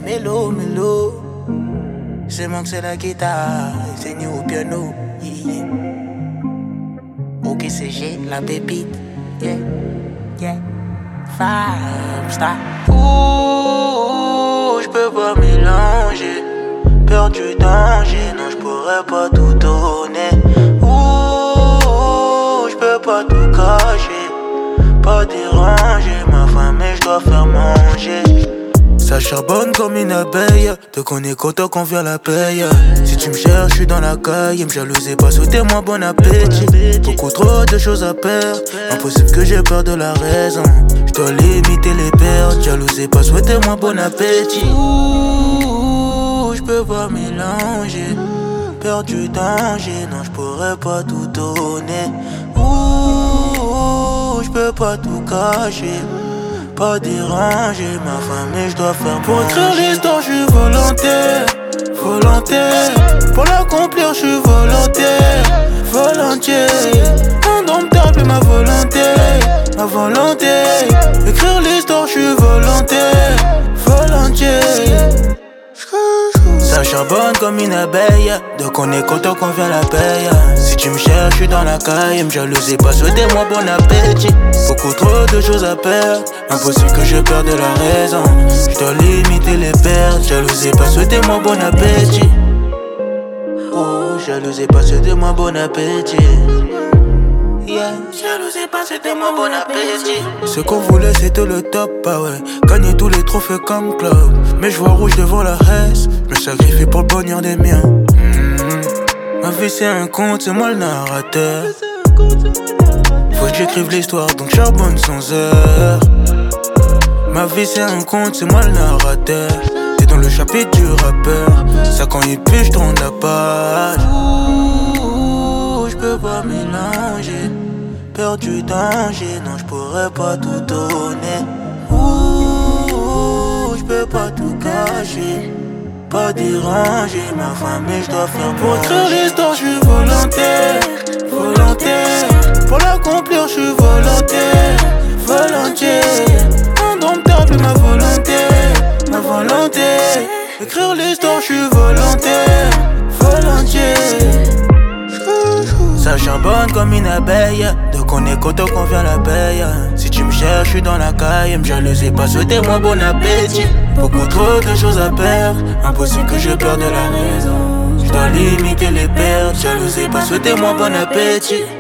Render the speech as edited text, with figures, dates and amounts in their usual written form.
mélo, mélo. C'est moi que c'est la guitare, c'est nu au piano. Yeah. Ok, c'est G, la pépite. Yeah, yeah. Five star. Ouh, j'peux pas mélanger. Peur du danger, non, j'pourrais pas tout donner. Ouh, j'peux pas tout cacher. Pas déranger ma femme, mais j'dois faire manger. Ça charbonne comme une abeille. Te connais content qu'on vient la paye. Si tu me cherches, je suis dans la caille. Me jalouser pas, souhaitez-moi bon appétit. Beaucoup trop de choses à perdre. Impossible que j'ai peur de la raison. Je dois limiter les pertes. Jalouser pas, souhaitez-moi bon appétit. Ouh, je peux pas mélanger. Peur du danger, non, je pourrais pas tout donner. Ouh, je peux pas tout cacher. Pas déranger ma femme, mais je dois faire pour écrire l'histoire, je suis volontaire, volontaire. Pour l'accomplir, je suis volontaire, volontiers. Indomptable ma volonté, ma volonté. Écrire l'histoire, je suis volontaire, volontiers. Ça charbonne comme une abeille. Donc on est content qu'on vient la paye. Si tu me cherches, je suis dans la caille. Me jalouser pas, souhaitez-moi bon appétit. Beaucoup trop de choses à perdre. Impossible que je perde la raison. Je dois limiter les pertes. Jalouser pas, souhaitez-moi bon appétit. Oh, jalouser pas, souhaitez-moi bon appétit. Yeah. Jalousie pas, c'était mon bon appétit. Ce qu'on voulait c'était le top, ah ouais. Gagner tous les trophées comme club. Mais je vois rouge devant la haisse. Je me sacrifie pour le bonheur des miens. Ma vie c'est un conte, c'est moi le narrateur. Faut que j'écrive l'histoire donc charbonne sans heure. Ma vie c'est un conte, c'est moi le narrateur. T'es dans le chapitre du rappeur. Ça quand il pue, je tourne la page. Ouh, je peux pas mélanger. Peur du danger, non, je pourrais pas tout donner. Ouh, je peux pas tout cacher. Pas déranger ma femme, mais je dois faire pour écrire l'histoire, je suis volontaire, volontaire. Pour l'accomplir, je suis volontaire, volontiers. Indomptable ma volonté, ma volonté. Écrire l'histoire, je suis volontaire, volontiers. Ça charbonne comme une abeille. Donc on est content qu'on vient la paye. Si tu me cherches, je suis dans la caille. Me jalouser pas, souhaitez-moi bon appétit. Beaucoup trop de choses à perdre. Impossible que je perde la raison. Je dois limiter les pertes. Jalouser pas, souhaitez-moi bon appétit.